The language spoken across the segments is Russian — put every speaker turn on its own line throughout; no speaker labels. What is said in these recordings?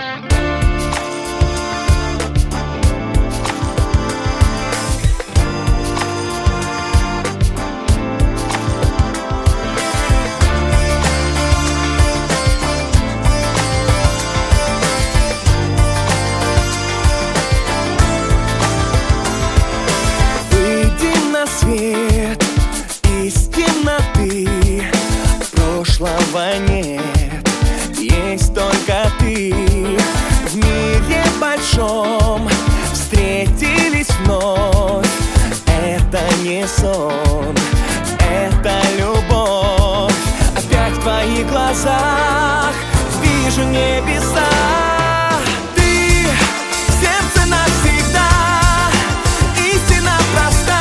Свет из темноты, прошлого нет, есть только ты. В мире большом встретились вновь. Это не сон, это любовь. Опять в твоих глазах вижу небеса. Ты в сердце навсегда, истина проста.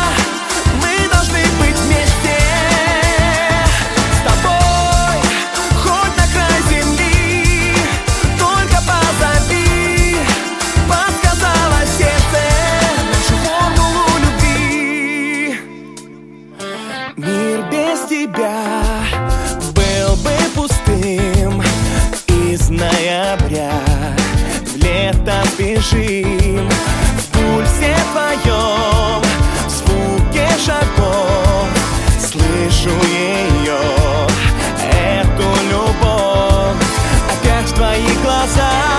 Мир без тебя был бы пустым. Из ноября в лето спешим. В пульсе твоем, в звуке шагов слышу ее, эту любовь. Опять в твоих глазах